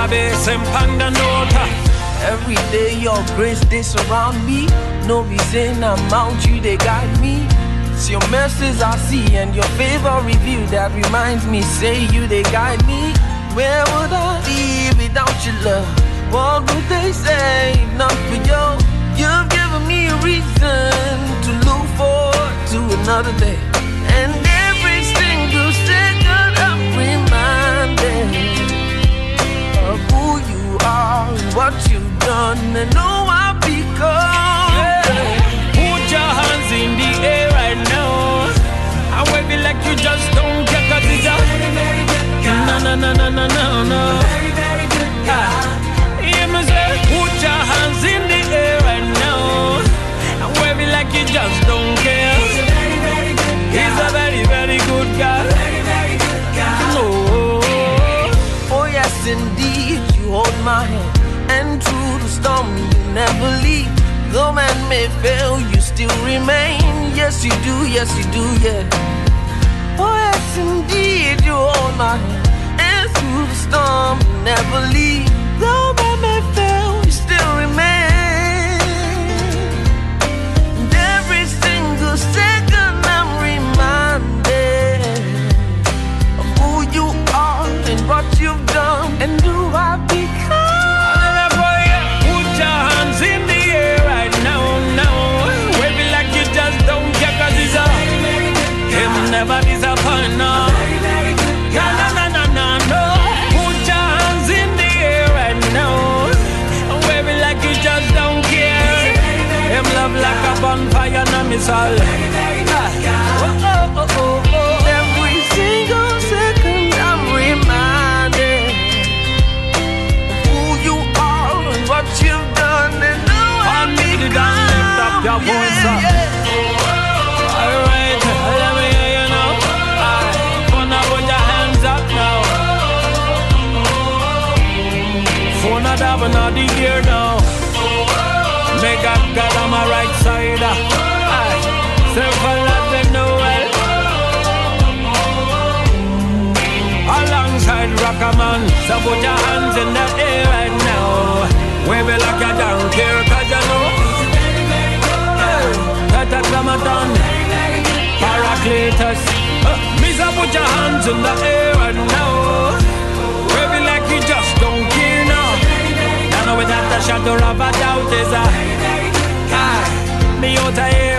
base and panda nota. Every day your grace they surround me. No reason I'm out, you they guide me. It's your mercies I see and your favor reveal that reminds me, say you they guide me. Where would I be without your love? What would they say if not for you? You've given me a reason to look forward to another day. And every single second I'm reminded of who you are and what you've done and who I've become. Put your hands in the air right now. I wave it like you just don't care, 'cause it's a no, no, no, no, no, no, no. Hear me say, put your hands in the air right now. And wave it like you just don't care. He's a very, very good guy. No. Oh yes, indeed, you hold my hand, and through the storm you never leave. Though man may fail, you still remain. Yes, you do, yeah. Oh yes, indeed, you hold my hand, and through the storm you never leave. Though man may fail, you still remain. And every single second I'm reminded of who you are and what you've done and who I've become. Put your hands in the air right now, now. Wave it like you just don't care, 'cause it's a him never disappoint, no. No. Put your hands in the air right now. Wave it like you just don't care. Him love like a bonfire, no missile. Every single second I'm reminded of who you are and what you've done and who I've become. Lift up your voice, alright, let me hear you now. Wanna put your hands up now. Phone a dabbing on the ear now. Make God on my right side. Circle let them know well. Alongside Rockaman, so put your hands in the air right now. Wave it like you don't care, 'cause you know Tetragrammaton, Paracletus. Misa, put your hands in the air right now. Wave it like you just don't care now. I know without a shadow of a doubt is a me out of here.